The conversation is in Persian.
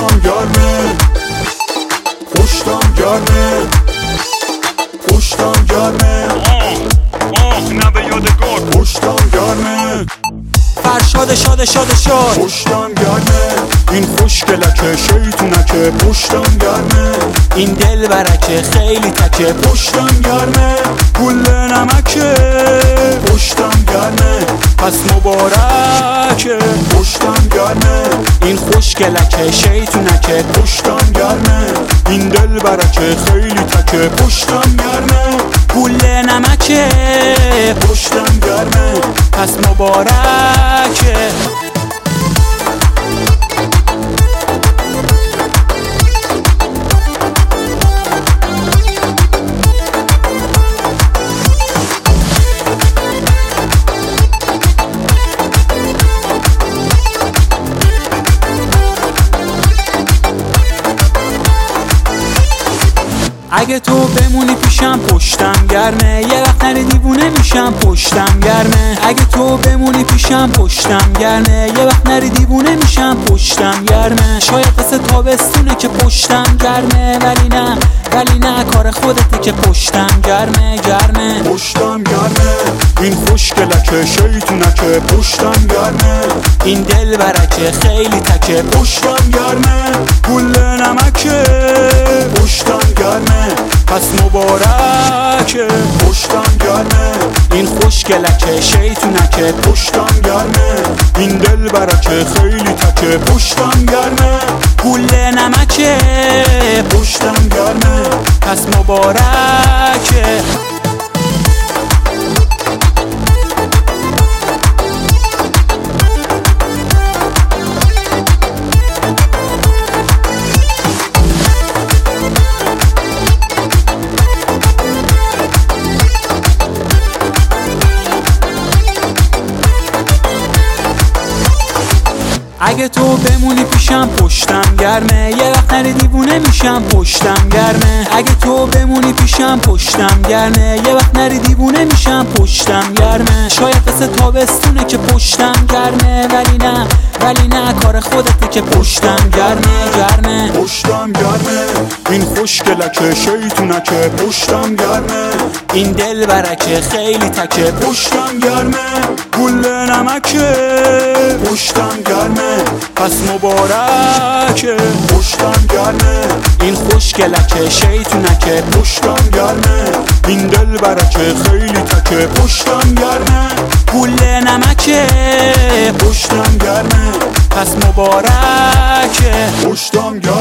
پشتم گرمه، پشتم گرمه، پشتم گرمه، نه به یادگار پشتم گرمه، فرشاد شاد شاد شاد پشتم گرمه، این خوشگلکه شیطونکه پشتم گرمه، این دل برکه خیلی تکه پشتم گرمه، گل نمکه پشتم گرمه، پس مبارکه پشتم گرمه، این خوشگلکه شیطونکه پشتم گرمه، این دل برکه خیلی تکه پشتم گرمه، گل نمکه پشتم گرمه، پس مبارکه اگه تو بمونی پیشم پشتم گرمه، یه وقت نری دیوونه میشم پشتم گرمه. اگه تو بمونی پیشم پشتم گرمه، یه وقت نری دیوونه میشم پشتم گرمه. شاید مثل تابستونه که پشتم گرمه، ولی نه کار خودته که پشتم گرمه گرمه. پشتم گرمه، این خوشگلکه شیطونکه پشتم گرمه، این دل برکه خیلی تکه پشتم گرمه، گل نمکه پشتم گرمه، پس مبارکه. پشتم گرمه، این خوشگلکه شیطونکه پشتم گرمه، این دل برکه خیلی تکه پشتم گرمه، گل نمکه پشتم گرمه، پس مبارکه. اگه تو بمونی پیشم پشتم گرمه، یه وقت نری دیوونه میشم پشتم گرمه. اگه تو بمونی پیشم پشتم گرمه، یه وقت نری دیوونه میشم پشتم گرمه. شاید مثل تابستونه که پشتم گرمه، ولی نه کار خودته که پشتم گرمه. پشتم گرمه، این خوشگلکه شیطونکه پشتم گرمه، این دل برکه خیلی تکه پشتم گرمه، گل نمکه پشتم گرمه، پس مبارکه. پشتم گرمه، این خوشگلکه شیطونکه پشتم گرمه، این دل برکه خیلی تکه پشتم گرمه، گل نمکه پشتم گرمه، پس مبارکه. پشتم گرمه.